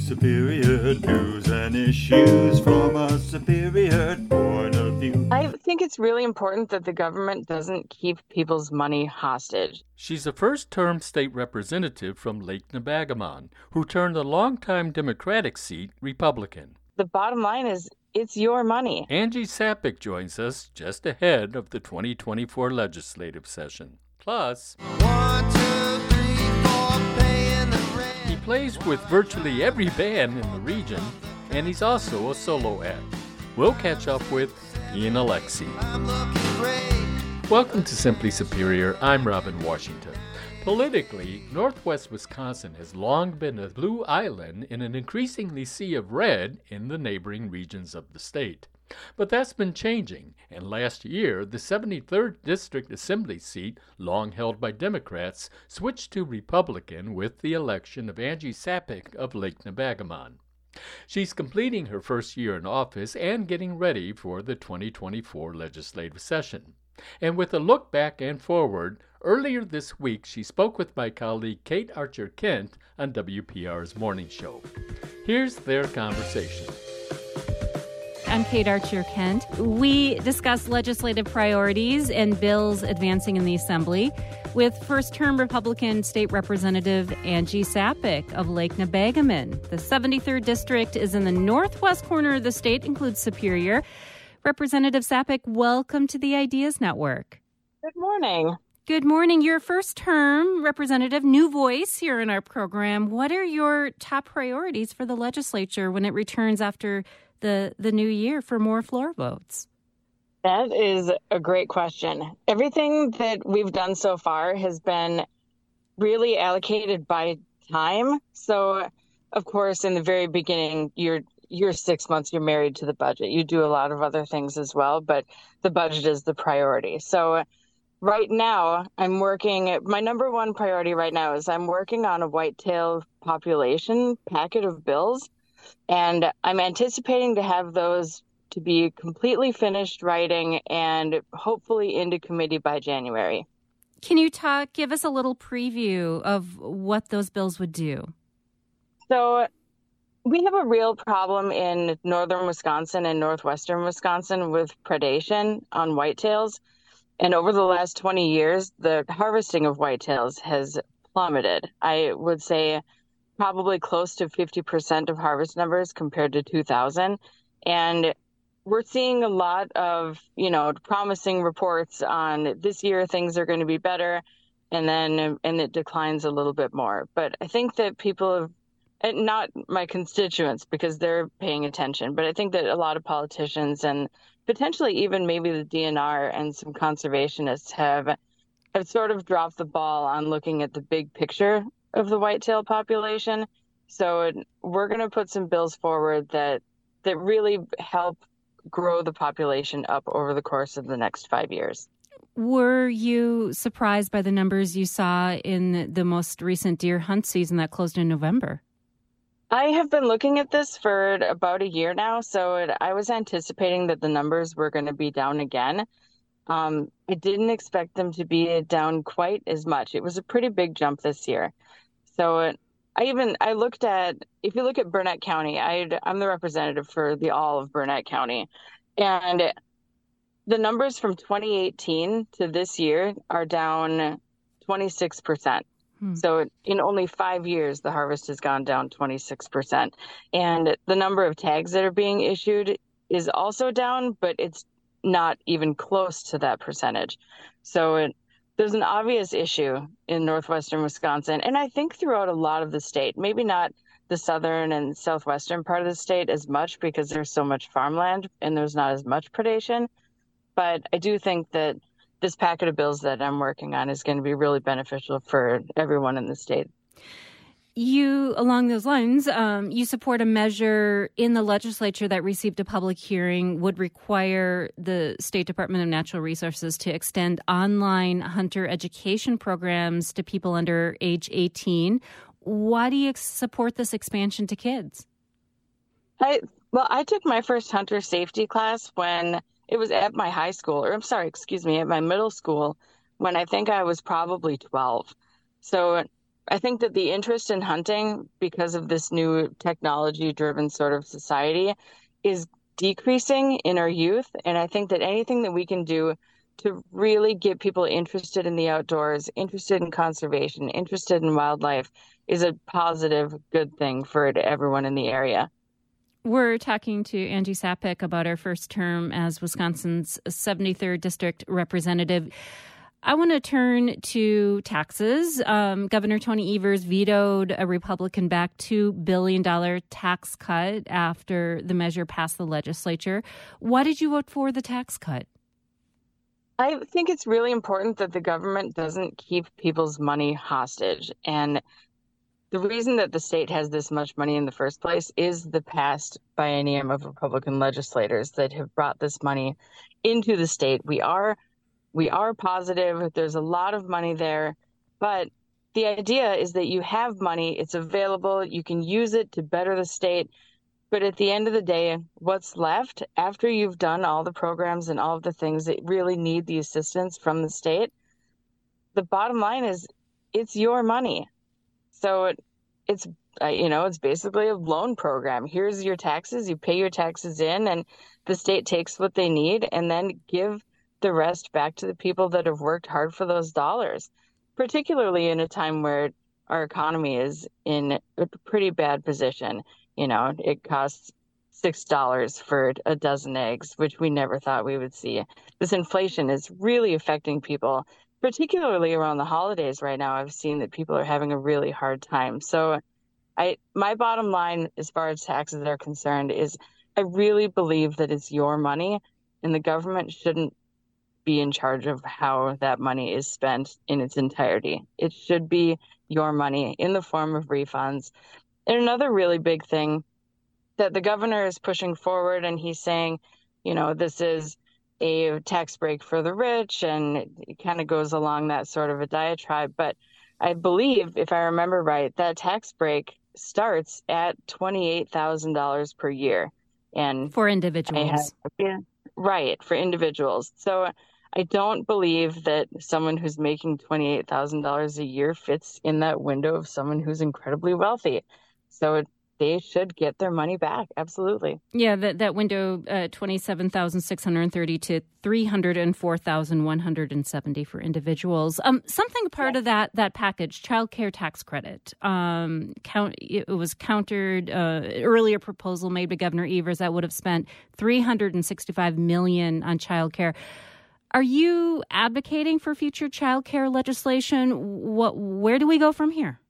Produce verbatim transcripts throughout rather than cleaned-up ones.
Superior views and issues from a superior point of view. I think it's really important that the government doesn't keep people's money hostage. She's a first-term state representative from Lake Nebagamon, who turned a longtime Democratic seat Republican. The bottom line is, it's your money. Angie Sapic joins us just ahead of the twenty twenty-four legislative session. Plus, One, two, three, four, paying the rent. he plays with virtually every band in the region, and he's also a solo act. We'll catch up with Ian Alexi. I'm looking great. Welcome to Simply Superior. I'm Robin Washington. Politically, Northwest Wisconsin has long been a blue island in an increasingly sea of red in the neighboring regions of the state. But that's been changing, and last year, the seventy-third District Assembly seat, long held by Democrats, switched to Republican with the election of Angie Sapic of Lake Nebagamon. She's completing her first year in office and getting ready for the twenty twenty-four legislative session. And with a look back and forward, earlier this week she spoke with my colleague Kate Archer-Kent on W P R's Morning Show. Here's their conversation. I'm Kate Archer-Kent. We discuss legislative priorities and bills advancing in the Assembly with first-term Republican State Representative Angie Sapic of Lake Nebagamon. The seventy-third District is in the northwest corner of the state, includes Superior. Representative Sapic, welcome to the Ideas Network. Good morning. Good morning. Your first term representative, new voice here in our program. What are your top priorities for the legislature when it returns after the, the new year for more floor votes? That is a great question. Everything that we've done so far has been really allocated by time. So, of course, in the very beginning, you're you're six months, you're married to the budget. You do a lot of other things as well, but the budget is the priority. So right now, I'm working, my number one priority right now is I'm working on a whitetail population packet of bills, and I'm anticipating to have those to be completely finished writing and hopefully into committee by January. Can you talk, give us a little preview of what those bills would do? So we have a real problem in northern Wisconsin and northwestern Wisconsin with predation on whitetails. And over the last twenty years, the harvesting of whitetails has plummeted. I would say probably close to fifty percent of harvest numbers compared to two thousand. And we're seeing a lot of, you know, promising reports on this year things are going to be better, and then and it declines a little bit more. But I think that people have, and not my constituents because they're paying attention, but I think that a lot of politicians and potentially even maybe the D N R and some conservationists have have sort of dropped the ball on looking at the big picture of the whitetail population. So we're going to put some bills forward that that really help grow the population up over the course of the next five years. Were you surprised by the numbers you saw in the most recent deer hunt season that closed in November? I have been looking at this for about a year now, so it, I was anticipating that the numbers were going to be down again. Um, I didn't expect them to be down quite as much. It was a pretty big jump this year. So it, I even I looked at, if you look at Burnett County, I, I'm the representative for the all of Burnett County, and the numbers from twenty eighteen to this year are down twenty-six percent. Hmm. So in only five years, the harvest has gone down twenty-six percent. And the number of tags that are being issued is also down, but it's not even close to that percentage. So it, there's an obvious issue in northwestern Wisconsin, and I think throughout a lot of the state, maybe not the southern and southwestern part of the state as much because there's so much farmland and there's not as much predation. But I do think that this packet of bills that I'm working on is going to be really beneficial for everyone in the state. You, along those lines, um, you support a measure in the legislature that received a public hearing, would require the State Department of Natural Resources to extend online hunter education programs to people under age eighteen. Why do you support this expansion to kids? I well, I took my first hunter safety class when it was at my high school, or I'm sorry, excuse me, at my middle school, when I think I was probably twelve. So I think that the interest in hunting, because of this new technology-driven sort of society, is decreasing in our youth. And I think that anything that we can do to really get people interested in the outdoors, interested in conservation, interested in wildlife, is a positive, good thing for everyone in the area. We're talking to Angie Sapic about her first term as Wisconsin's seventy-third District Representative. I want to turn to taxes. Um, Governor Tony Evers vetoed a Republican-backed two billion dollars tax cut after the measure passed the legislature. Why did you vote for the tax cut? I think it's really important that the government doesn't keep people's money hostage. And the reason that the state has this much money in the first place is the past biennium of Republican legislators that have brought this money into the state. We are We are positive. There's a lot of money there, but the idea is that you have money, it's available, you can use it to better the state. But at the end of the day, what's left after you've done all the programs and all of the things that really need the assistance from the state, the bottom line is it's your money. So it, it's, uh, you know, it's basically a loan program. Here's your taxes, you pay your taxes in, and the state takes what they need and then give the rest back to the people that have worked hard for those dollars, particularly in a time where our economy is in a pretty bad position. You know, it costs six dollars for a dozen eggs, which we never thought we would see. This inflation is really affecting people, particularly around the holidays right now. I've seen that people are having a really hard time. So I, my bottom line, as far as taxes are concerned, is I really believe that it's your money and the government shouldn't be in charge of how that money is spent in its entirety. It should be your money in the form of refunds. And another really big thing that the governor is pushing forward, and he's saying, you know, this is a tax break for the rich, and it kind of goes along that sort of a diatribe. But I believe, if I remember right, that tax break starts at twenty-eight thousand dollars per year. And for individuals. Have, yeah, right, for individuals. So I don't believe that someone who's making twenty-eight thousand dollars a year fits in that window of someone who's incredibly wealthy. So it, they should get their money back. Absolutely. Yeah, that, that window, uh, twenty-seven thousand six hundred thirty to three hundred four thousand one hundred seventy for individuals. Um, something part yeah. of that that package, child care tax credit, um, count, it was countered, uh, earlier proposal made by Governor Evers that would have spent three hundred sixty-five million dollars on child care. Are you advocating for future child care legislation? What, where do we go from here?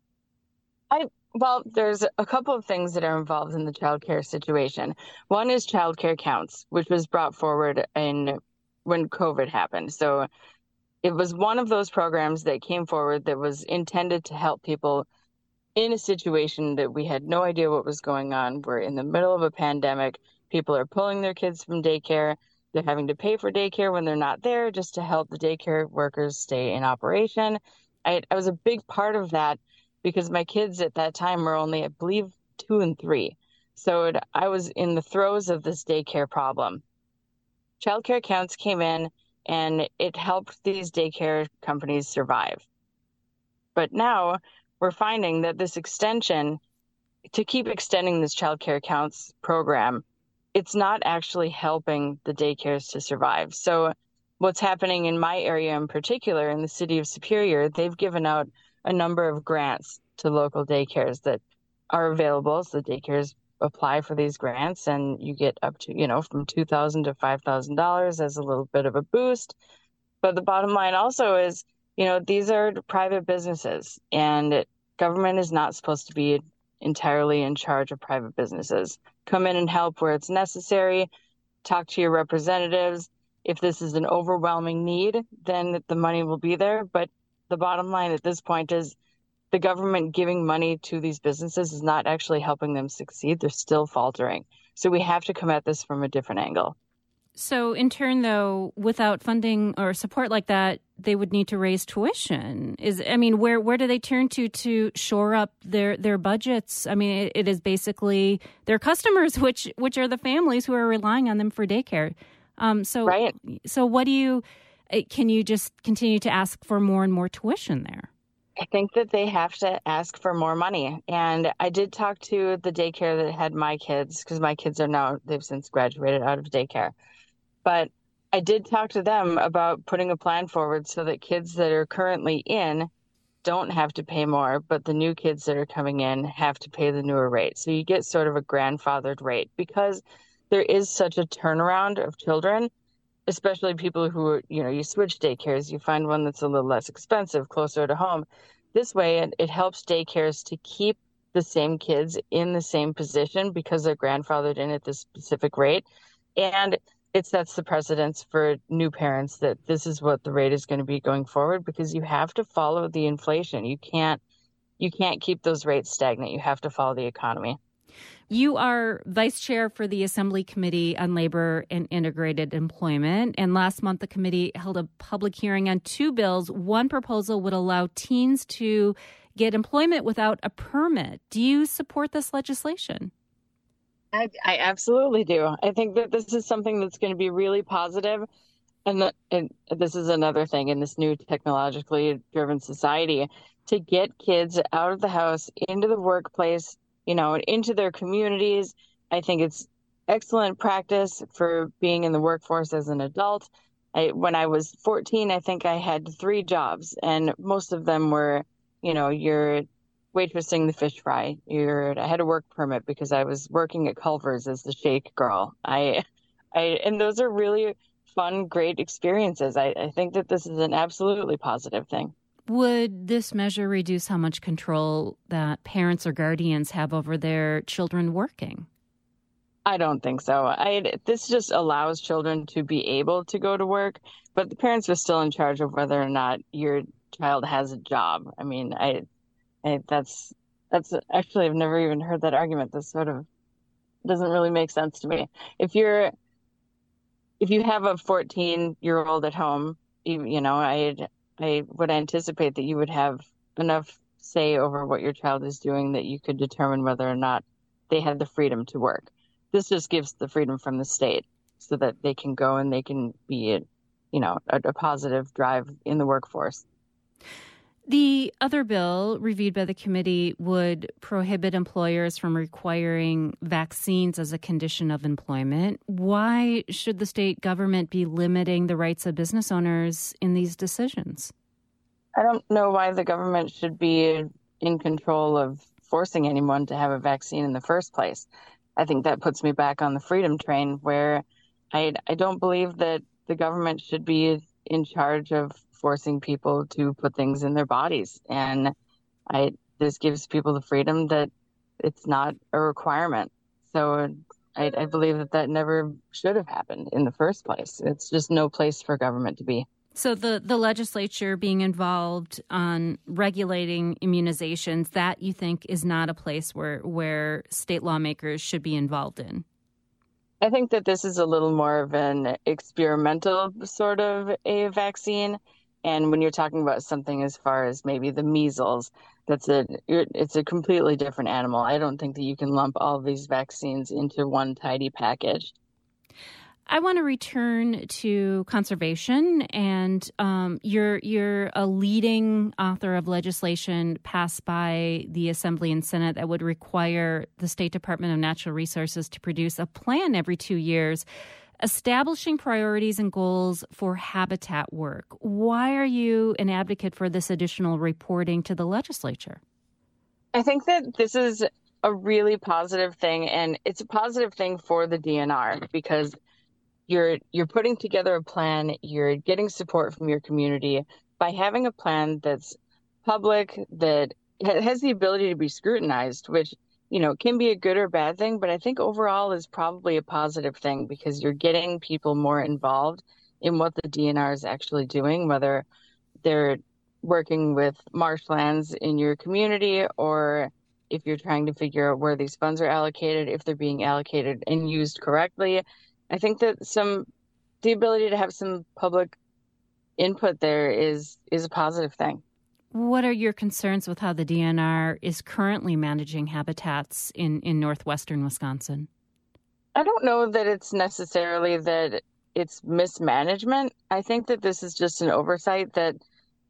I Well, there's a couple of things that are involved in the child care situation. One is child care counts, which was brought forward in when COVID happened. So it was one of those programs that came forward that was intended to help people in a situation that we had no idea what was going on. We're in the middle of a pandemic. People are pulling their kids from daycare. They're having to pay for daycare when they're not there just to help the daycare workers stay in operation. I, I was a big part of that because my kids at that time were only, I believe, two and three. So it, I was in the throes of this daycare problem. Child care accounts came in and it helped these daycare companies survive. But now we're finding that this extension, to keep extending this child care accounts program, it's not actually helping the daycares to survive. So what's happening in my area in particular, in the city of Superior, they've given out a number of grants to local daycares that are available. So the daycares apply for these grants and you get up to, you know, from two thousand dollars to five thousand dollars as a little bit of a boost. But the bottom line also is, you know, these are private businesses and government is not supposed to be entirely in charge of private businesses. Come in and help where it's necessary. Talk to your representatives. If this is an overwhelming need, then the money will be there. But the bottom line at this point is the government giving money to these businesses is not actually helping them succeed. They're still faltering. So we have to come at this from a different angle. So in turn, though, without funding or support like that, they would need to raise tuition. Is I mean, where where do they turn to to shore up their, their budgets? I mean, it, it is basically their customers, which which are the families who are relying on them for daycare. Um, so, right. So what do you, can you just continue to ask for more and more tuition there? I think that they have to ask for more money. And I did talk to the daycare that had my kids, because my kids are now, they've since graduated out of daycare. But I did talk to them about putting a plan forward so that kids that are currently in don't have to pay more, but the new kids that are coming in have to pay the newer rate. So you get sort of a grandfathered rate because there is such a turnaround of children, especially people who are, you know, you switch daycares, you find one that's a little less expensive, closer to home. This way, it, it helps daycares to keep the same kids in the same position because they're grandfathered in at this specific rate. And it sets the precedence for new parents that this is what the rate is going to be going forward, because you have to follow the inflation. You can't, you can't keep those rates stagnant. You have to follow the economy. You are vice chair for the Assembly Committee on Labor and Integrated Employment. And last month, the committee held a public hearing on two bills. One proposal would allow teens to get employment without a permit. Do you support this legislation? I, I absolutely do. I think that this is something that's going to be really positive. And, and this is another thing in this new technologically driven society, to get kids out of the house, into the workplace, you know, into their communities. I think it's excellent practice for being in the workforce as an adult. I, when I was fourteen, I think I had three jobs, and most of them were, you know, you're waitressing the fish fry. You're, I had a work permit because I was working at Culver's as the shake girl. I, I, and those are really fun, great experiences. I, I think that this is an absolutely positive thing. Would this measure reduce how much control that parents or guardians have over their children working? I don't think so. I, this just allows children to be able to go to work, but the parents are still in charge of whether or not your child has a job. I mean, I, I that's that's actually, I've never even heard that argument. This sort of doesn't really make sense to me. If you're, if you have a fourteen year old at home, you, you know, I, I would anticipate that you would have enough say over what your child is doing that you could determine whether or not they had the freedom to work. This just gives the freedom from the state so that they can go and they can be, you know, a, a positive drive in the workforce. The other bill reviewed by the committee would prohibit employers from requiring vaccines as a condition of employment. Why should the state government be limiting the rights of business owners in these decisions? I don't know why the government should be in control of forcing anyone to have a vaccine in the first place. I think that puts me back on the freedom train, where I, I don't believe that the government should be in charge of forcing people to put things in their bodies. And I this gives people the freedom that it's not a requirement. So I, I believe that that never should have happened in the first place. It's just no place for government to be. So the, the legislature being involved on regulating immunizations, that you think is not a place where, where state lawmakers should be involved in? I think that this is a little more of an experimental sort of a vaccine. And when you're talking about something as far as maybe the measles, that's a it's a completely different animal. I don't think that you can lump all of these vaccines into one tidy package. I want to return to conservation, and um, you're you're a leading author of legislation passed by the Assembly and Senate that would require the State Department of Natural Resources to produce a plan every two years, establishing priorities and goals for habitat work. Why are you an advocate for this additional reporting to the legislature? I think that this is a really positive thing, and it's a positive thing for the D N R because You're you're putting together a plan, you're getting support from your community by having a plan that's public, that has the ability to be scrutinized, which, you know, can be a good or bad thing, but I think overall is probably a positive thing because you're getting people more involved in what the D N R is actually doing, whether they're working with marshlands in your community or if you're trying to figure out where these funds are allocated, if they're being allocated and used correctly. I think that some the ability to have some public input there is is a positive thing. What are your concerns with how the D N R is currently managing habitats in, in northwestern Wisconsin? I don't know that it's necessarily that it's mismanagement. I think that this is just an oversight that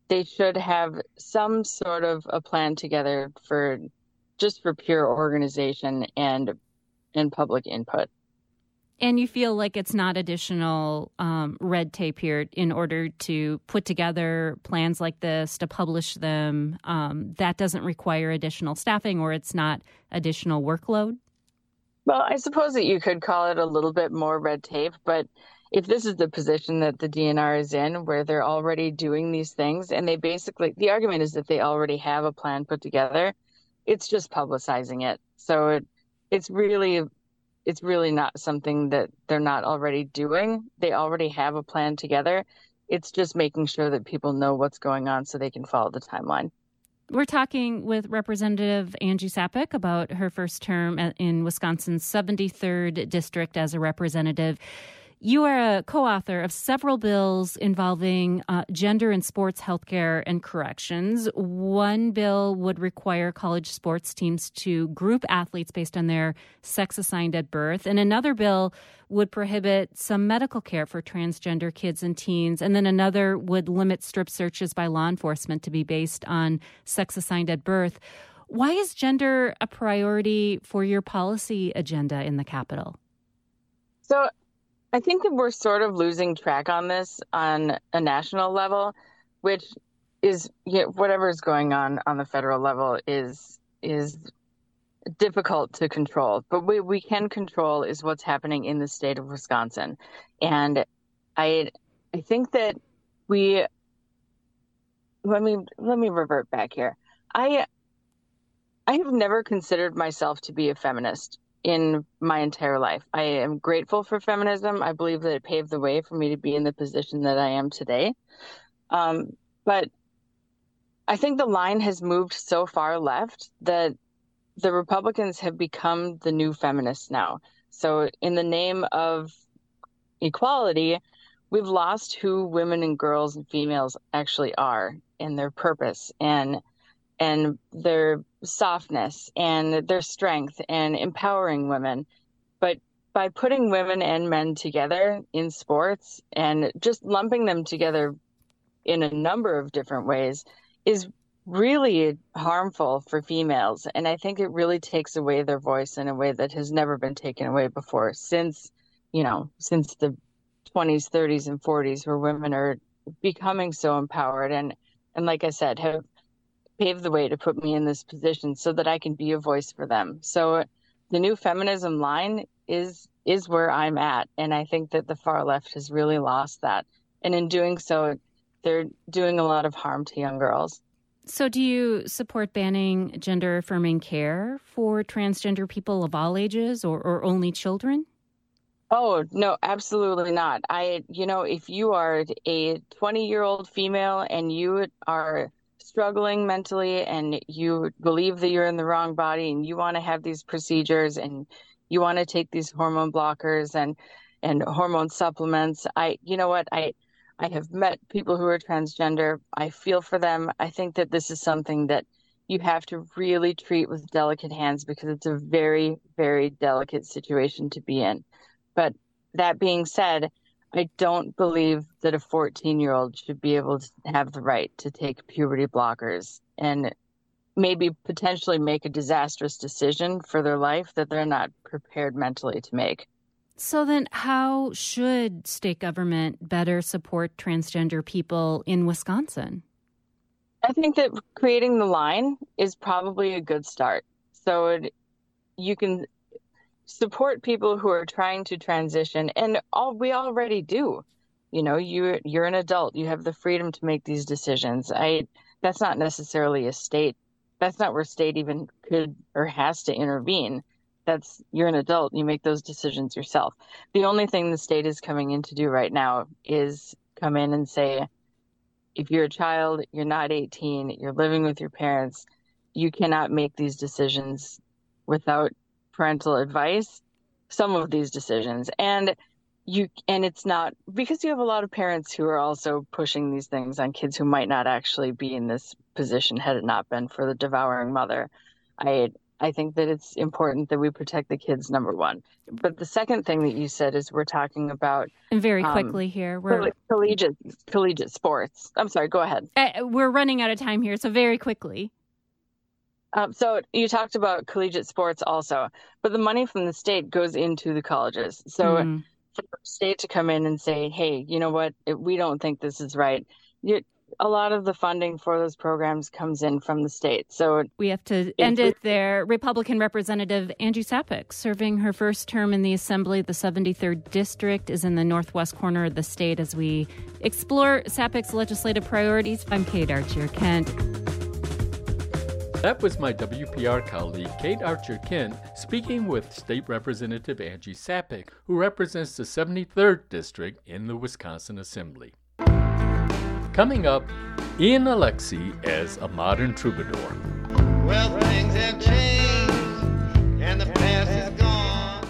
they should have some sort of a plan together for just for pure organization and and public input. And you feel like it's not additional um, red tape here in order to put together plans like this, to publish them. Um, that doesn't require additional staffing, or it's not additional workload? Well, I suppose that you could call it a little bit more red tape, but if this is the position that the D N R is in, where they're already doing these things, and they basically, the argument is that they already have a plan put together, it's just publicizing it. So it, it's really... it's really not something that they're not already doing. They already have a plan together. It's just making sure that people know what's going on so they can follow the timeline. We're talking with Representative Angie Sappich about her first term in Wisconsin's seventy-third district as a representative. You are a co-author of several bills involving uh, gender in sports, healthcare, and corrections. One bill would require college sports teams to group athletes based on their sex assigned at birth. And another bill would prohibit some medical care for transgender kids and teens. And then another would limit strip searches by law enforcement to be based on sex assigned at birth. Why is gender a priority for your policy agenda in the Capitol? So I think that we're sort of losing track on this on a national level, which is, you know, whatever is going on on the federal level is is difficult to control. But what we can control is what's happening in the state of Wisconsin. And I I think that we let me let me revert back here. I I have never considered myself to be a feminist in my entire life. I am grateful for feminism. I believe that it paved the way for me to be in the position that I am today. Um, but I think the line has moved so far left that the Republicans have become the new feminists now. So in the name of equality, we've lost who women and girls and females actually are and their purpose and and their softness and their strength and empowering women. But by putting women and men together in sports and just lumping them together in a number of different ways is really harmful for females. And I think it really takes away their voice in a way that has never been taken away before since, you know, since the twenties, thirties, and forties, where women are becoming so empowered and, and like I said, have paved the way to put me in this position so that I can be a voice for them. So the new feminism line is is where I'm at. And I think that the far left has really lost that. And in doing so, they're doing a lot of harm to young girls. So do you support banning gender-affirming care for transgender people of all ages or, or only children? Oh, no, absolutely not. I, you know, if you are a twenty-year-old female and you are struggling mentally and you believe that you're in the wrong body and you want to have these procedures and you want to take these hormone blockers and and hormone supplements, I you know what I I have met people who are transgender. I feel for them. I think that this is something that you have to really treat with delicate hands because it's a very, very delicate situation to be in. But that being said, I don't believe that a fourteen-year-old should be able to have the right to take puberty blockers and maybe potentially make a disastrous decision for their life that they're not prepared mentally to make. So then how should state government better support transgender people in Wisconsin? I think that creating the line is probably a good start. So it, you can support people who are trying to transition, and all we already do. You know, you you're an adult. You have the freedom to make these decisions. I that's not necessarily a state. That's not where state even could or has to intervene. That's you're an adult. You make those decisions yourself. The only thing the state is coming in to do right now is come in and say, if you're a child, you're not eighteen, you're living with your parents, you cannot make these decisions without parental advice, some of these decisions. And you and it's not because you have a lot of parents who are also pushing these things on kids who might not actually be in this position had it not been for the devouring mother. I I think that it's important that we protect the kids, number one. But the second thing that you said is we're talking about And very um, quickly here, we're coll- collegiate collegiate sports. I'm sorry, go ahead. uh, we're running out of time here, so very quickly. Um, so you talked about collegiate sports also, but the money from the state goes into the colleges. So Mm. for the state to come in and say, hey, you know what, we don't think this is right. You, a lot of the funding for those programs comes in from the state. So We have to end it there. Republican Representative Angie Sapek, serving her first term in the Assembly. The seventy-third District is in the northwest corner of the state as we explore Sapek's legislative priorities. I'm Kate Archer-Kent. That was my W P R colleague, Kate Archer-Kent, speaking with State Representative Angie Sapek, who represents the seventy-third District in the Wisconsin Assembly. Coming up, Ian Alexi as a modern troubadour. Well, things have changed, and the past is gone.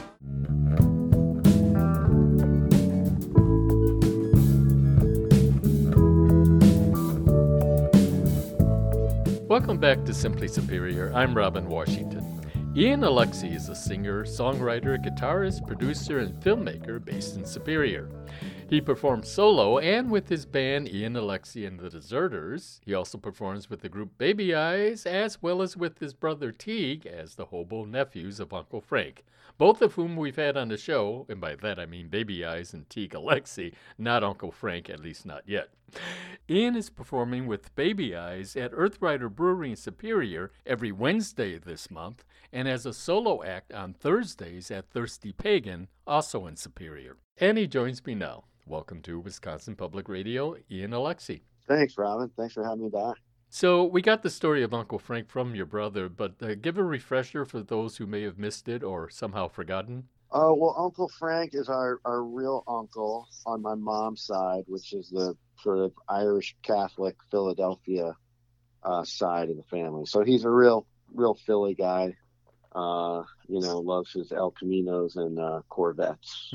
Welcome back to Simply Superior. I'm Robin Washington. Ian Alexi is a singer, songwriter, guitarist, producer, and filmmaker based in Superior. He performs solo and with his band Ian Alexi and the Deserters. He also performs with the group Baby Eyes, as well as with his brother Teague as the Hobo Nephews of Uncle Frank, both of whom we've had on the show, and by that I mean Baby Eyes and Teague Alexi, not Uncle Frank, at least not yet. Ian is performing with Baby Eyes at Earthrider Brewery in Superior every Wednesday this month, and as a solo act on Thursdays at Thirsty Pagan, also in Superior. And he joins me now. Welcome to Wisconsin Public Radio, Ian Alexi. Thanks, Robin. Thanks for having me back. So we got the story of Uncle Frank from your brother, but uh, give a refresher for those who may have missed it or somehow forgotten. Oh, uh, well, Uncle Frank is our, our real uncle on my mom's side, which is the sort of Irish Catholic Philadelphia uh, side of the family. So he's a real, real Philly guy. Uh, you know, loves his El Caminos and uh, Corvettes.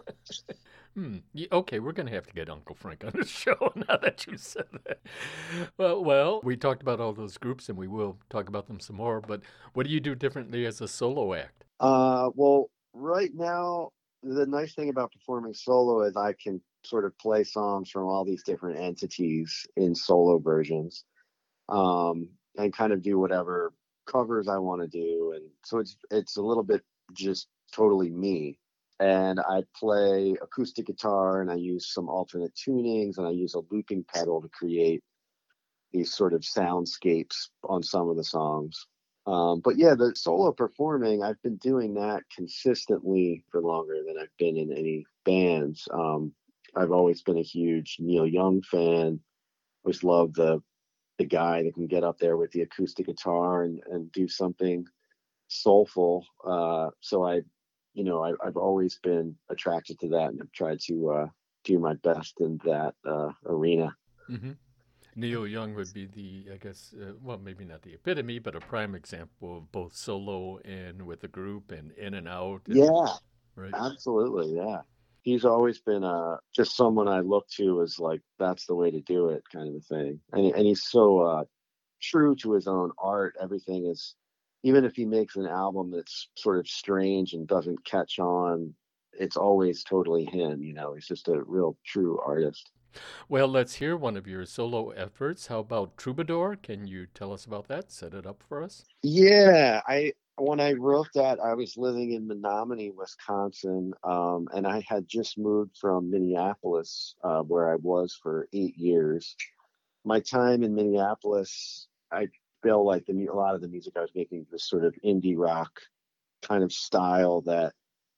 Hmm. Okay, we're going to have to get Uncle Frank on the show now that you said that. Well, well, we talked about all those groups, and we will talk about them some more. But what do you do differently as a solo act? Uh, well, right now, the nice thing about performing solo is I can sort of play songs from all these different entities in solo versions, um, and kind of do whatever covers I want to do. And so it's it's a little bit just totally me. And I play acoustic guitar, and I use some alternate tunings, and I use a looping pedal to create these sort of soundscapes on some of the songs. Um, but yeah, the solo performing, I've been doing that consistently for longer than I've been in any bands. Um, I've always been a huge Neil Young fan. Always loved the the guy that can get up there with the acoustic guitar and, and do something soulful. Uh, so I You know, I, I've always been attracted to that, and I've tried to uh, do my best in that uh, arena. Mm-hmm. Neil Young would be the, I guess, uh, well, maybe not the epitome, but a prime example of both solo and with a group and in and out. And, yeah, right. Absolutely, yeah. He's always been uh, just someone I look to as like, that's the way to do it kind of a thing. And, and he's so uh, true to his own art. Everything is, even if he makes an album that's sort of strange and doesn't catch on, it's always totally him. You know, he's just a real true artist. Well, let's hear one of your solo efforts. How about Troubadour? Can you tell us about that? Set it up for us. Yeah, I when I wrote that, I was living in Menominee, Wisconsin, um, and I had just moved from Minneapolis, uh, where I was for eight years. My time in Minneapolis, I feel like the a lot of the music I was making was sort of indie rock kind of style that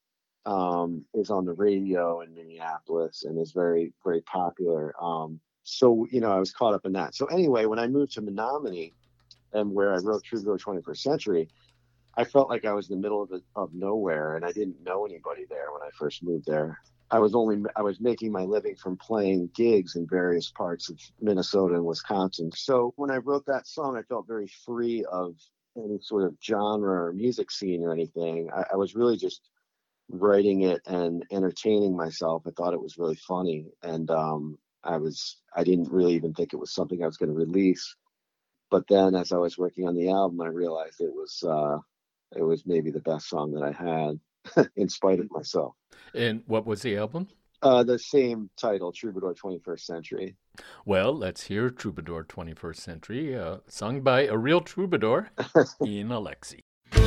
um, is on the radio in Minneapolis and is very, very popular. Um, so, you know, I was caught up in that. So anyway, when I moved to Menominee and where I wrote Troubadour twenty-first Century, I felt like I was in the middle of, the, of nowhere, and I didn't know anybody there when I first moved there. I was only I was making my living from playing gigs in various parts of Minnesota and Wisconsin. So when I wrote that song, I felt very free of any sort of genre or music scene or anything. I, I was really just writing it and entertaining myself. I thought it was really funny, and um, I was I didn't really even think it was something I was going to release. But then, as I was working on the album, I realized it was uh, it was maybe the best song that I had, in spite of myself. And what was the album? Uh, the same title, Troubadour twenty-first Century. Well, let's hear Troubadour twenty-first Century, uh, sung by a real troubadour, Ian Alexi.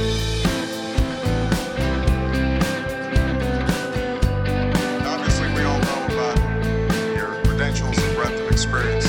Obviously, we all know about your credentials and breadth of experience.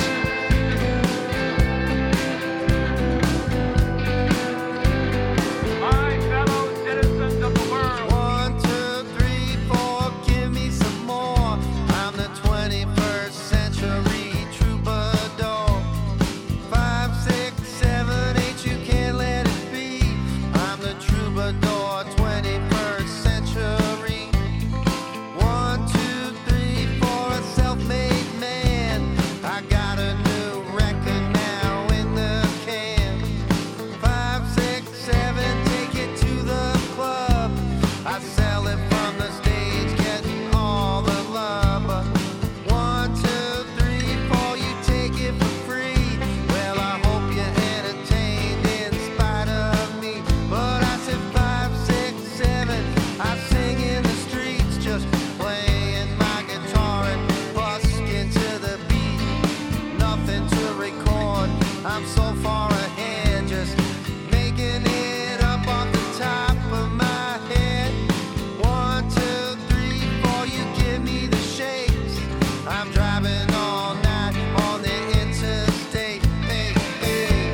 My fellow citizens of the world. One, two, three, four, give me some more. I'm the twenty-first century troubadour. Five, six, seven, eight, you can't let it be. I'm the troubadour, twenty-first century. One, two, three, four, a self-made man. I got a new record now in the can. Five, six, seven, take it to the club. I sell it from the stage, getting all the love. One, two, three, four, you take it for free. Well, I hope you're entertained in spite of me. But I said five, six, seven, I sing in the streets, just playing my guitar and busking to the beat. Nothing to record, I'm so far ahead, just making it up off the top of my head. One, two, three, four, you give me the shakes. I'm driving all night on the interstate. Hey, hey.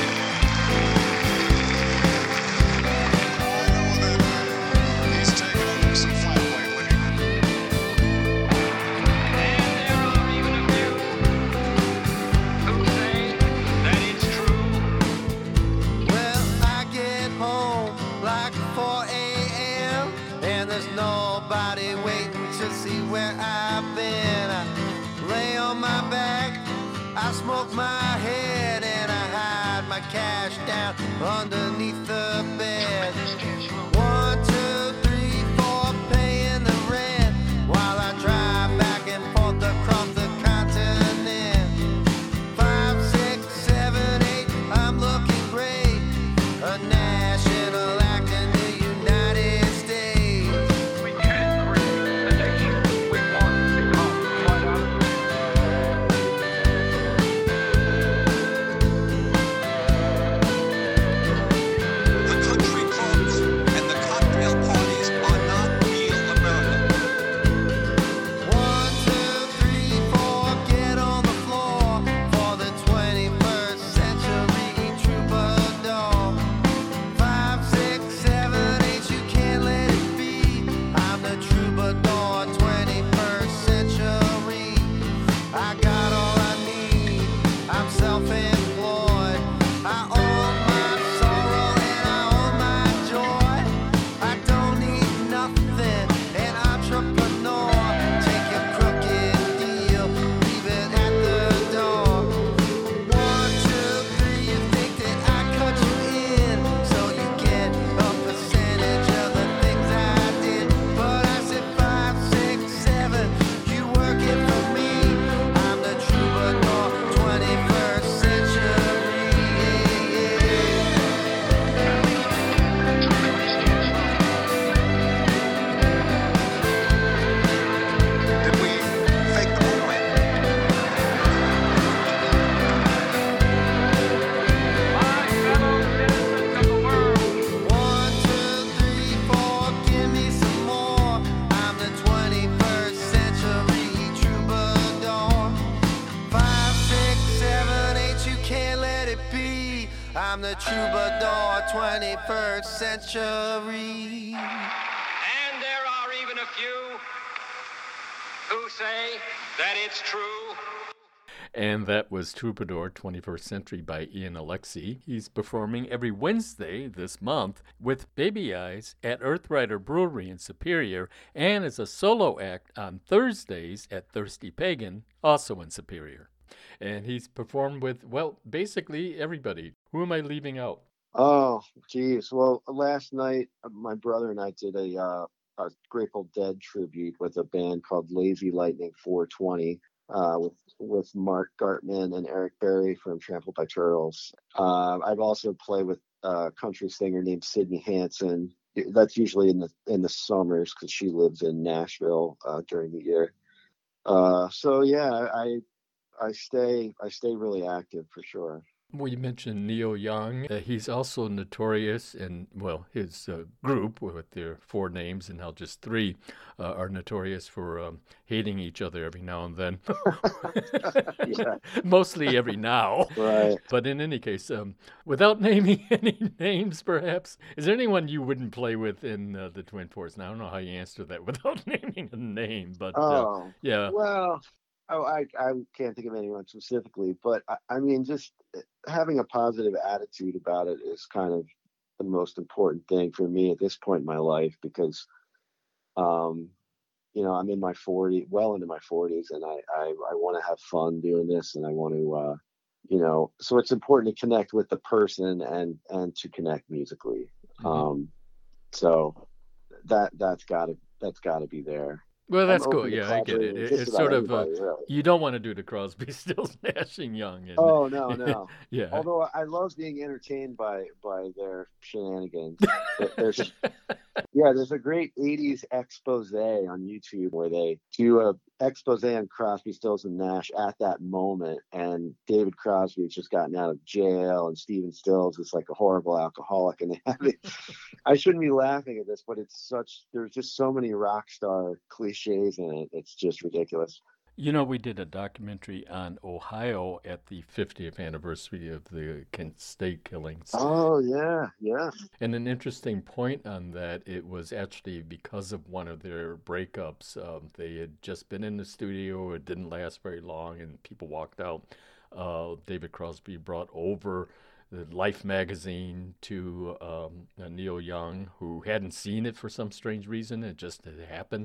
I know that he's taken some flight lately. And there are even a few who say that it's true. Well, I get home like four a.m. and there's nobody waiting to see where I've been. I lay on my back, I smoke my head, and I hide my cash down underneath the bed. One, two, three, four, paying the rent while I drive back and forth across the continent. Five, six, seven, eight, I'm looking great. A national act in the United States. We can't create the nation we want to become, quite honestly. The country clubs and the cocktail parties are not real America. One, two, three, four, get on the floor for the twenty-first century troubadour. Five, six, seven, eight, you can't let it be. I'm the troubadour, twenty-first century. I got all I need, I'm self-employed. I own my sorrow and I own my joy. I don't need nothing, an entrepreneur. Take your crooked deal, leave it at the door. One, two, three, you think that I cut you in so you get a percentage of the things I did. But I said five, six, seven, you work it for me. I'm the troubadour, twenty-first century. Did we fake the moment? My fellow citizens of the world. One, two, three, four, give me some more. I'm the twenty-first century troubadour. Five, six, seven, eight, you can't let it be. I'm the troubadour, twenty-first century. And there are even a few who say that it's true. And that was Troubadour twenty-first Century by Ian Alexi. He's performing every Wednesday this month with Baby Eyes at Earthrider Brewery in Superior and as a solo act on Thursdays at Thirsty Pagan, also in Superior. And he's performed with, well, basically everybody. Who am I leaving out? Oh, geez. Well, last night, uh, my brother and I did a, uh, a Grateful Dead tribute with a band called Lazy Lightning four twenty. Uh, with with Mark Gartman and Eric Berry from Trampled by Turtles. Uh, I've also played with a country singer named Sydney Hansen. That's usually in the in the summers because she lives in Nashville uh, during the year. Uh, so yeah, I I stay I stay really active for sure. Well, you mentioned Neil Young. Uh, he's also notorious, and well, his uh, group with their four names and now just three uh, are notorious for um, hating each other every now and then. Yeah. Mostly every now. Right. But in any case, um, without naming any names, perhaps, is there anyone you wouldn't play with in uh, the Twin Force? Now, I don't know how you answer that without naming a name, but uh, Oh, yeah. well, oh, I I can't think of anyone specifically, but I, I mean, just having a positive attitude about it is kind of the most important thing for me at this point in my life because, um, you know, I'm in my forties, well into my forties, and I I, I want to have fun doing this, and I want to, uh, you know, so it's important to connect with the person and and to connect musically. Mm-hmm. Um, so that that's gotta that's gotta be there. Well, that's I'm cool. open to Yeah, I get it. collaborating with it just it's about sort of, uh, anybody, really. you don't want to do the Crosby, Stills, Nash and Young. And, Oh no, no. yeah. Although I love being entertained by by their shenanigans. There- There's yeah, there's a great eighties expose on YouTube where they do a expose on Crosby, Stills, and Nash at that moment, and David Crosby's just gotten out of jail, and Stephen Stills is like a horrible alcoholic, and they have it. I shouldn't be laughing at this, but it's such. There's just so many rock star cliches in it. It's just ridiculous. You know, we did a documentary on Ohio at the fiftieth anniversary of the Kent State killings. Oh yeah, yeah. And an interesting point on that, it was actually because of one of their breakups. Um, they had just been in the studio. It didn't last very long, and people walked out. Uh, David Crosby brought over the Life magazine to um, Neil Young, who hadn't seen it for some strange reason. It just had happened.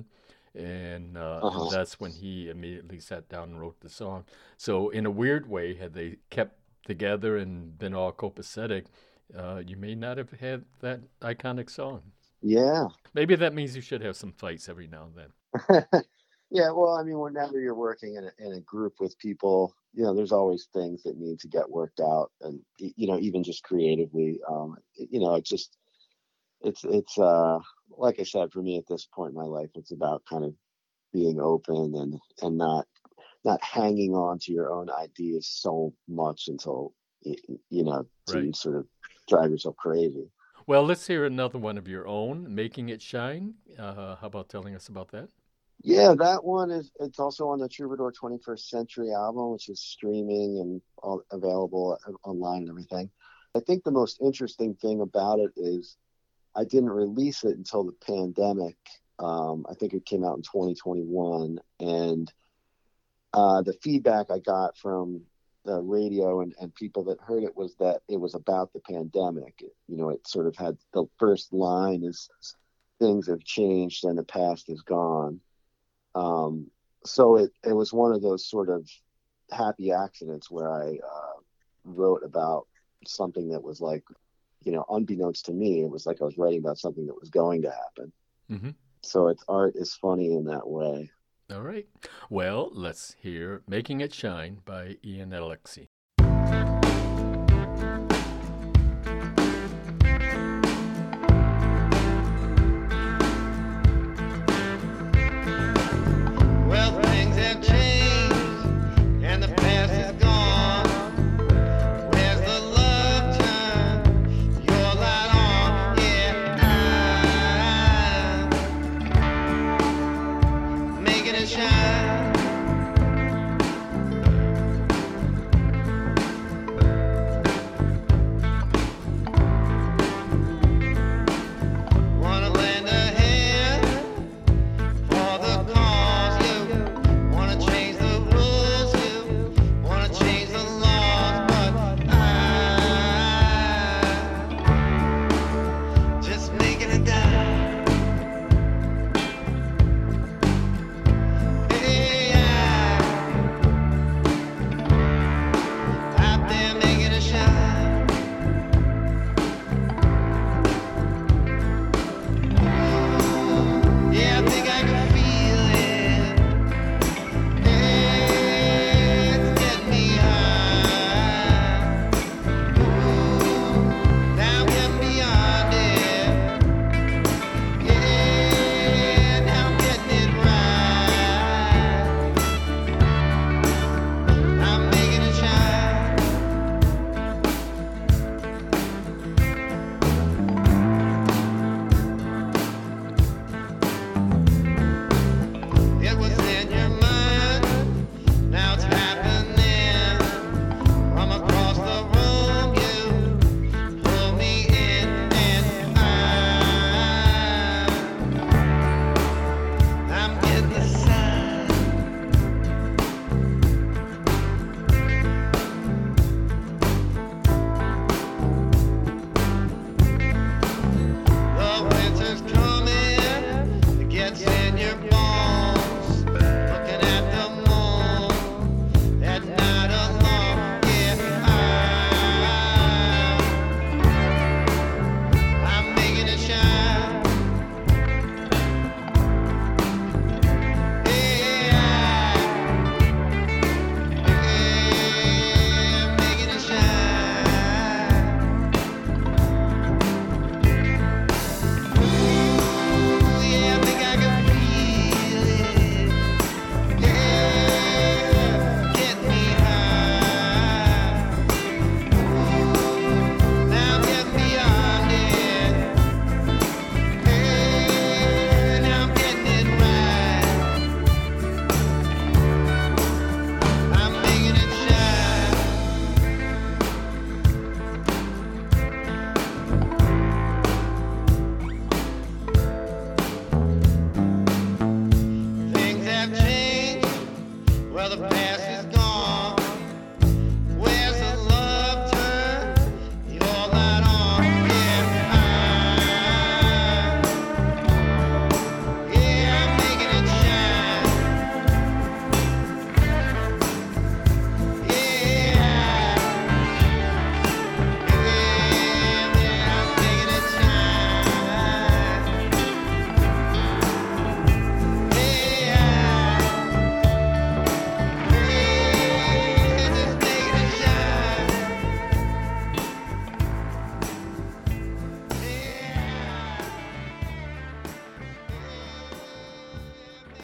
And uh, Uh-huh. that's when he immediately sat down and wrote the song. So in a weird way, had they kept together and been all copacetic, uh, you may not have had that iconic song. Yeah. Maybe that means you should have some fights every now and then. Yeah, well, I mean, whenever you're working in a, in a group with people, you know, there's always things that need to get worked out, and y- you know, even just creatively, um, it- you know, it's just, it's it's uh, like I said, for me at this point in my life, it's about kind of being open and and not not hanging on to your own ideas so much until y- y- you know, to Right. sort of drive yourself crazy. Well, let's hear another one of your own, Making It Shine. Uh, how about telling us about that? Yeah, that one is, it's also on the Troubadour twenty-first Century album, which is streaming and all available online and everything. I think the most interesting thing about it is I didn't release it until the pandemic. Um, I think it came out in twenty twenty-one, and uh, the feedback I got from the radio and, and people that heard it was that it was about the pandemic. You know, it sort of had, the first line is, things have changed and the past is gone. Um, so it, it was one of those sort of happy accidents where I uh, wrote about something that was like, you know, unbeknownst to me, it was like I was writing about something that was going to happen. Mm-hmm. So it's, art is funny in that way. All right. Well, let's hear Making It Shine by Ian Alexi. Well, things have changed and the past is gone. Where's the love turn your light on? Yeah, I'm making it shine.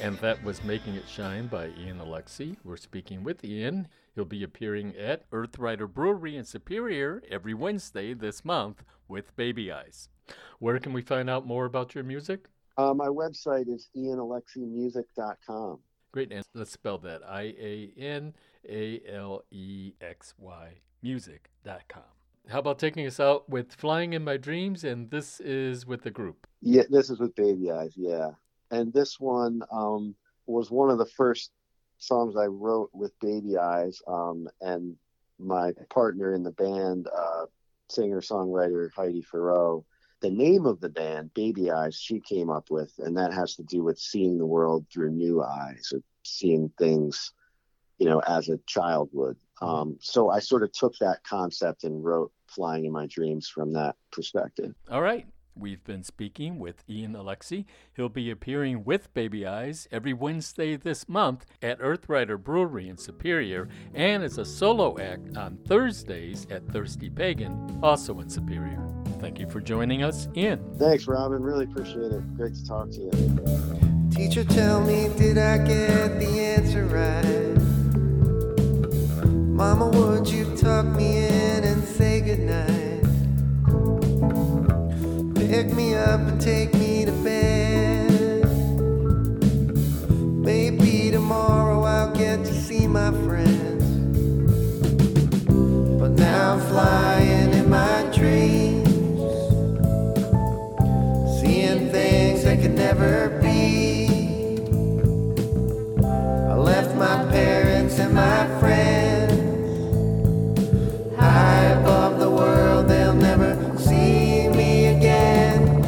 And that was Making It Shine by Ian Alexi. We're speaking with Ian. He'll be appearing at Earthrider Brewery in Superior every Wednesday this month with Baby Eyes. Where can we find out more about your music? Uh, my website is ian alexi music dot com. Great. And let's spell that I A N A L E X Y music dot com. How about taking us out with Flying in My Dreams? And this is with the group. Yeah, this is with Baby Eyes, yeah. And this one um, was one of the first songs I wrote with Baby Eyes. Um, and my partner in the band, uh, singer-songwriter Heidi Farrow, the name of the band, Baby Eyes, she came up with, and that has to do with seeing the world through new eyes, or seeing things, you know, as a child would. Um, so I sort of took that concept and wrote Flying in My Dreams from that perspective. All right. We've been speaking with Ian Alexi. He'll be appearing with Baby Eyes every Wednesday this month at Earthrider Brewery in Superior, and as a solo act on Thursdays at Thirsty Pagan, also in Superior. Thank you for joining us, Ian. Thanks, Robin. Really appreciate it. Great to talk to you. Teacher, tell me, did I get the answer right? Mama, would you tuck me in and say goodnight? Pick me up and take me to bed. Maybe tomorrow I'll get to see my friends. But now I'm flying in my dreams, seeing things that could never be. I left my parents and my friends high above the world, they'll never see me again.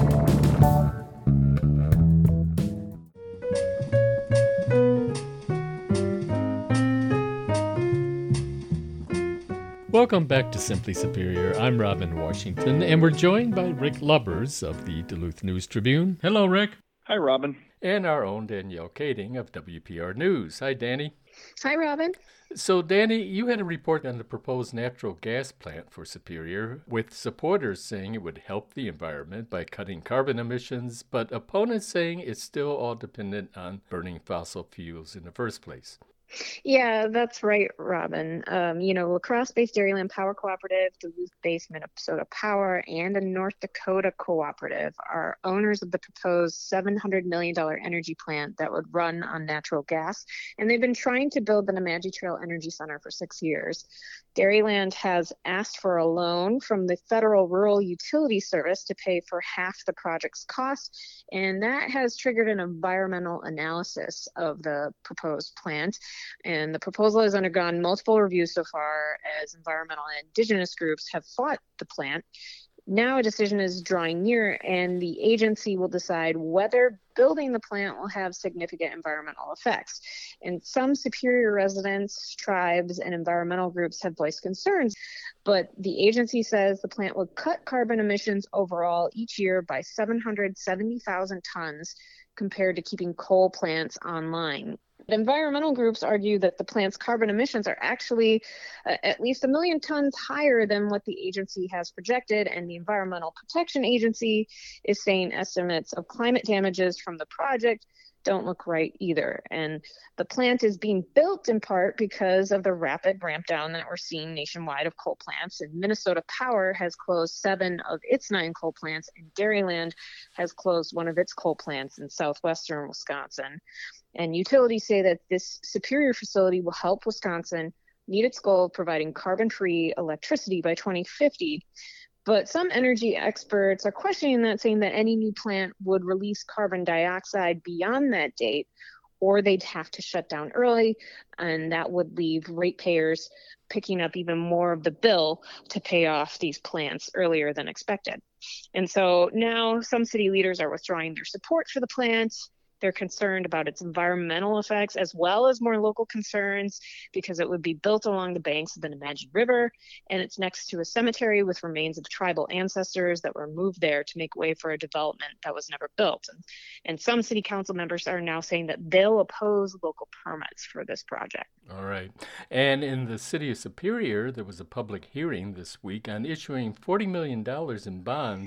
Welcome back to Simply Superior. I'm Robin Washington, and we're joined by Rick Lubbers of the Duluth News Tribune. Hello, Rick. Hi, Robin. And our own Danielle Kading of W P R News. Hi, Danny. Hi, Robin. So, Danny, you had a report on the proposed natural gas plant for Superior, with supporters saying it would help the environment by cutting carbon emissions, but opponents saying it's still all dependent on burning fossil fuels in the first place. Yeah, that's right, Robin. Um, you know, La Crosse-based Dairyland Power Cooperative, Duluth-based Minnesota Power, and a North Dakota cooperative are owners of the proposed seven hundred million dollars energy plant that would run on natural gas, and they've been trying to build the Nemadji Trail Energy Center for six years. Dairyland has asked for a loan from the Federal Rural Utility Service to pay for half the project's cost, and that has triggered an environmental analysis of the proposed plant. And the proposal has undergone multiple reviews so far, as environmental and indigenous groups have fought the plant. Now a decision is drawing near, and the agency will decide whether building the plant will have significant environmental effects. And some Superior residents, tribes, and environmental groups have voiced concerns, but the agency says the plant will cut carbon emissions overall each year by seven hundred seventy thousand tons compared to keeping coal plants online. Environmental groups argue that the plant's carbon emissions are actually uh, at least a million tons higher than what the agency has projected, and the Environmental Protection Agency is saying estimates of climate damages from the project don't look right either. And the plant is being built in part because of the rapid ramp down that we're seeing nationwide of coal plants. And Minnesota Power has closed seven of its nine coal plants, and Dairyland has closed one of its coal plants in southwestern Wisconsin. And utilities say that this Superior facility will help Wisconsin meet its goal of providing carbon-free electricity by twenty fifty. But some energy experts are questioning that, saying that any new plant would release carbon dioxide beyond that date, or they'd have to shut down early, and that would leave ratepayers picking up even more of the bill to pay off these plants earlier than expected. And so now some city leaders are withdrawing their support for the plant. They're concerned about its environmental effects, as well as more local concerns, because it would be built along the banks of the Nemadji River, and it's next to a cemetery with remains of tribal ancestors that were moved there to make way for a development that was never built. And, and some city council members are now saying that they'll oppose local permits for this project. All right. And in the city of Superior, there was a public hearing this week on issuing forty million dollars in bonds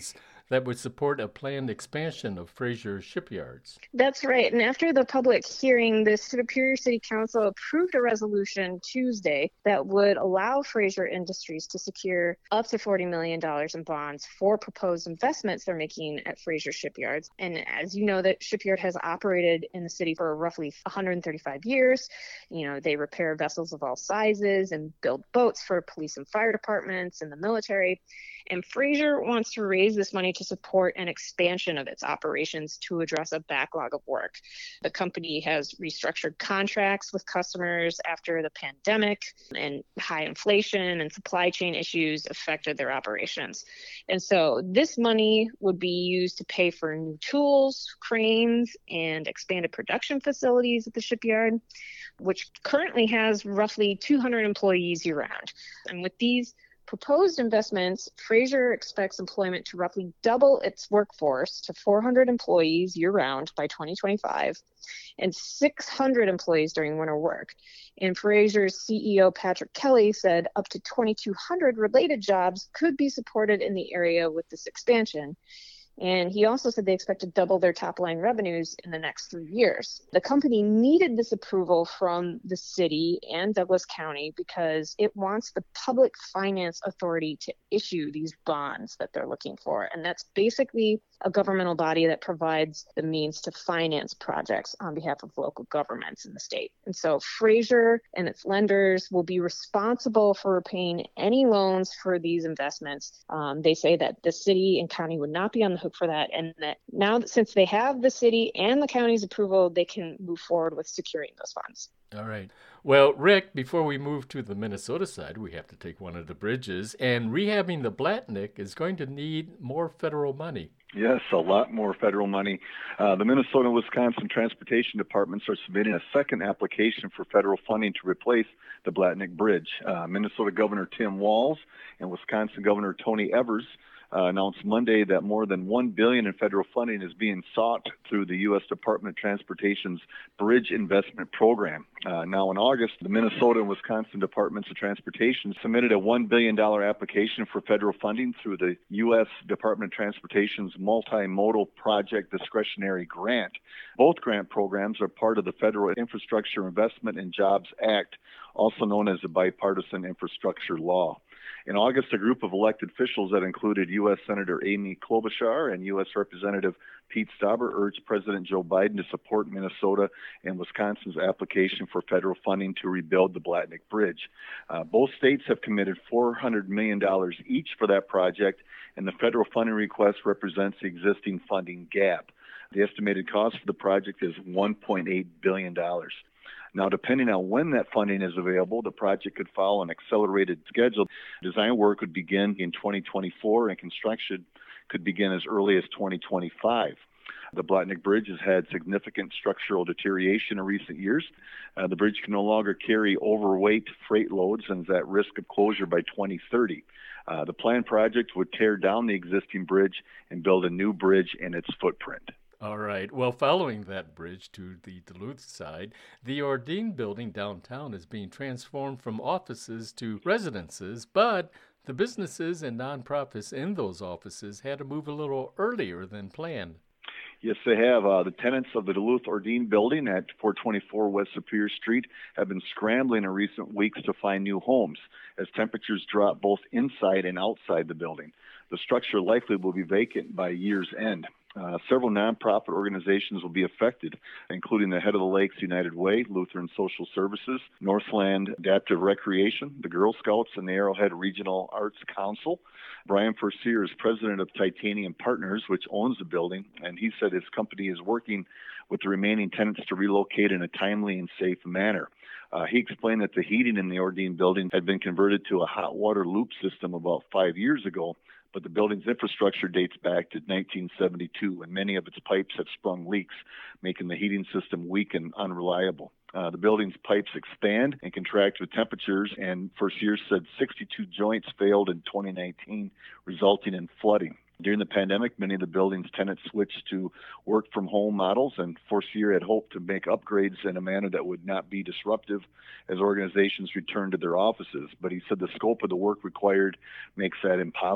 that would support a planned expansion of Fraser shipyards. That's right. And after the public hearing, the Superior City Council approved a resolution Tuesday that would allow Fraser Industries to secure up to forty million dollars in bonds for proposed investments they're making at Fraser shipyards. And as you know, that shipyard has operated in the city for roughly one hundred thirty-five years. You know, they repair vessels of all sizes and build boats for police and fire departments and the military. And Fraser wants to raise this money to support an expansion of its operations to address a backlog of work. The company has restructured contracts with customers after the pandemic, and high inflation and supply chain issues affected their operations. And so this money would be used to pay for new tools, cranes, and expanded production facilities at the shipyard, which currently has roughly two hundred employees year-round. And with these proposed investments, Fraser expects employment to roughly double its workforce to four hundred employees year-round by twenty twenty-five and six hundred employees during winter work. And Fraser's C E O Patrick Kelly said up to twenty-two hundred related jobs could be supported in the area with this expansion. And he also said they expect to double their top line revenues in the next three years. The company needed this approval from the city and Douglas County because it wants the Public Finance Authority to issue these bonds that they're looking for. And that's basically a governmental body that provides the means to finance projects on behalf of local governments in the state. And so Fraser and its lenders will be responsible for repaying any loans for these investments. Um, they say that the city and county would not be on the hook for that, and that now that since they have the city and the county's approval, they can move forward with securing those funds. All right. Well, Rick, before we move to the Minnesota side, we have to take one of the bridges, and rehabbing the Blatnick is going to need more federal money. Yes, a lot more federal money. Uh, the Minnesota and Wisconsin Transportation Departments are submitting a second application for federal funding to replace the Blatnick Bridge. Uh, Minnesota Governor Tim Walz and Wisconsin Governor Tony Evers Uh, announced Monday that more than one billion dollars in federal funding is being sought through the U S Department of Transportation's Bridge Investment Program. Uh, now, in August, the Minnesota and Wisconsin Departments of Transportation submitted a one billion dollars application for federal funding through the U S Department of Transportation's Multimodal Project Discretionary Grant. Both grant programs are part of the Federal Infrastructure Investment and Jobs Act, also known as the Bipartisan Infrastructure Law. In August, a group of elected officials that included U S Senator Amy Klobuchar and U S Representative Pete Stauber urged President Joe Biden to support Minnesota and Wisconsin's application for federal funding to rebuild the Blatnick Bridge. Uh, both states have committed four hundred million dollars each for that project, and the federal funding request represents the existing funding gap. The estimated cost for the project is one point eight billion dollars. Now, depending on when that funding is available, the project could follow an accelerated schedule. Design work would begin in twenty twenty-four, and construction could begin as early as twenty twenty-five. The Blatnick Bridge has had significant structural deterioration in recent years. Uh, the bridge can no longer carry overweight freight loads and is at risk of closure by twenty thirty. Uh, the planned project would tear down the existing bridge and build a new bridge in its footprint. All right. Well, following that bridge to the Duluth side, the Ordine building downtown is being transformed from offices to residences, but the businesses and nonprofits in those offices had to move a little earlier than planned. Yes, they have. Uh, the tenants of the Duluth Ordine building at four twenty-four West Superior Street have been scrambling in recent weeks to find new homes as temperatures drop both inside and outside the building. The structure likely will be vacant by year's end. Uh, several nonprofit organizations will be affected, including the Head of the Lakes United Way, Lutheran Social Services, Northland Adaptive Recreation, the Girl Scouts, and the Arrowhead Regional Arts Council. Brian Forcier is president of Titanium Partners, which owns the building, and he said his company is working with the remaining tenants to relocate in a timely and safe manner. Uh, he explained that the heating in the Ordine building had been converted to a hot water loop system about five years ago, but the building's infrastructure dates back to nineteen seventy-two, and many of its pipes have sprung leaks, making the heating system weak and unreliable. Uh, the building's pipes expand and contract with temperatures, and Forcier said sixty-two joints failed in twenty nineteen, resulting in flooding. During the pandemic, many of the building's tenants switched to work-from-home models, and Forcier had hoped to make upgrades in a manner that would not be disruptive as organizations returned to their offices. But he said the scope of the work required makes that impossible.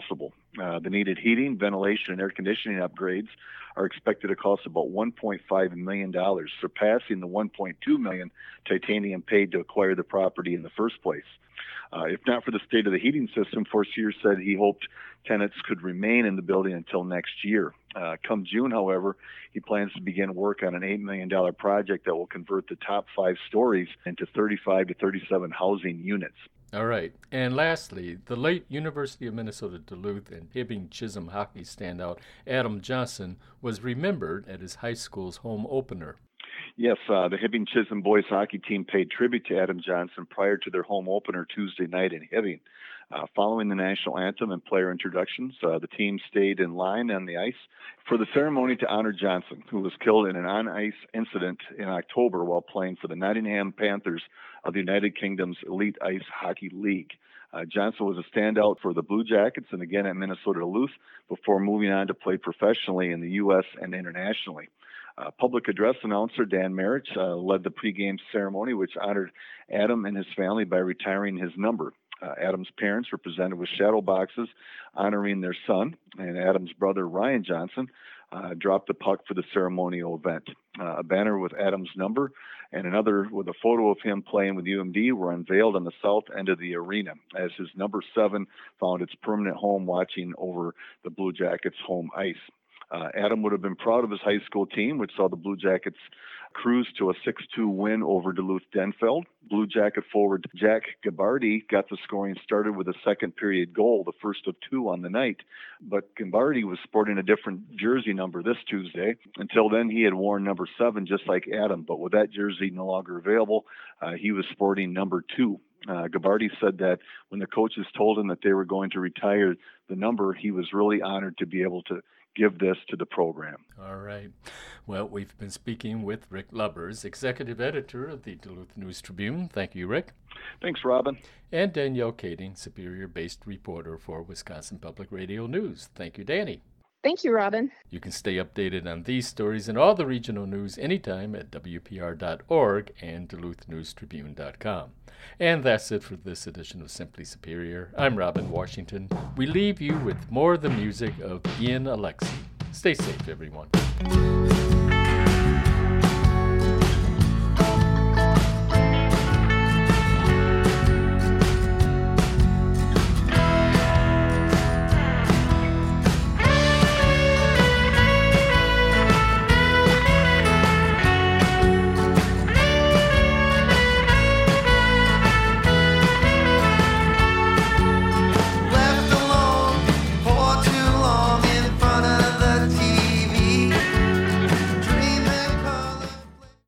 Uh, the needed heating, ventilation, and air conditioning upgrades are expected to cost about one point five million dollars, surpassing the one point two million dollars Titanium paid to acquire the property in the first place. Uh, if not for the state of the heating system, Forcier said he hoped tenants could remain in the building until next year. Uh, come June, however, he plans to begin work on an eight million dollars project that will convert the top five stories into thirty-five to thirty-seven housing units. All right. And lastly, the late University of Minnesota Duluth and Hibbing Chisholm hockey standout Adam Johnson was remembered at his high school's home opener. Yes, uh, the Hibbing Chisholm boys hockey team paid tribute to Adam Johnson prior to their home opener Tuesday night in Hibbing. Uh, following the national anthem and player introductions, uh, the team stayed in line on the ice for the ceremony to honor Johnson, who was killed in an on-ice incident in October while playing for the Nottingham Panthers of the United Kingdom's Elite Ice Hockey League. Uh, Johnson was a standout for the Blue Jackets and again at Minnesota Duluth before moving on to play professionally in the U S and internationally. Uh, public address announcer Dan Marich uh, led the pregame ceremony, which honored Adam and his family by retiring his number. Uh, Adam's parents were presented with shadow boxes honoring their son, and Adam's brother, Ryan Johnson, uh, dropped the puck for the ceremonial event. Uh, a banner with Adam's number and another with a photo of him playing with U M D were unveiled on the south end of the arena as his number seven found its permanent home watching over the Blue Jackets' home ice. Uh, Adam would have been proud of his high school team, which saw the Blue Jackets cruise to a six two win over Duluth-Denfeld. Blue Jacket forward Jack Gabardi got the scoring started with a second period goal, the first of two on the night. But Gabardi was sporting a different jersey number this Tuesday. Until then, he had worn number seven, just like Adam. But with that jersey no longer available, uh, he was sporting number two. Uh, Gabardi said that when the coaches told him that they were going to retire the number, he was really honored to be able to give this to the program. All right. Well, we've been speaking with Rick Lubbers, executive editor of the Duluth News Tribune. Thank you, Rick. Thanks, Robin. And Danielle Kading, Superior-based reporter for Wisconsin Public Radio News. Thank you, Danny. Thank you, Robin. You can stay updated on these stories and all the regional news anytime at W P R dot org and Duluth News Tribune dot com. And that's it for this edition of Simply Superior. I'm Robin Washington. We leave you with more of the music of Ian Alexi. Stay safe, everyone.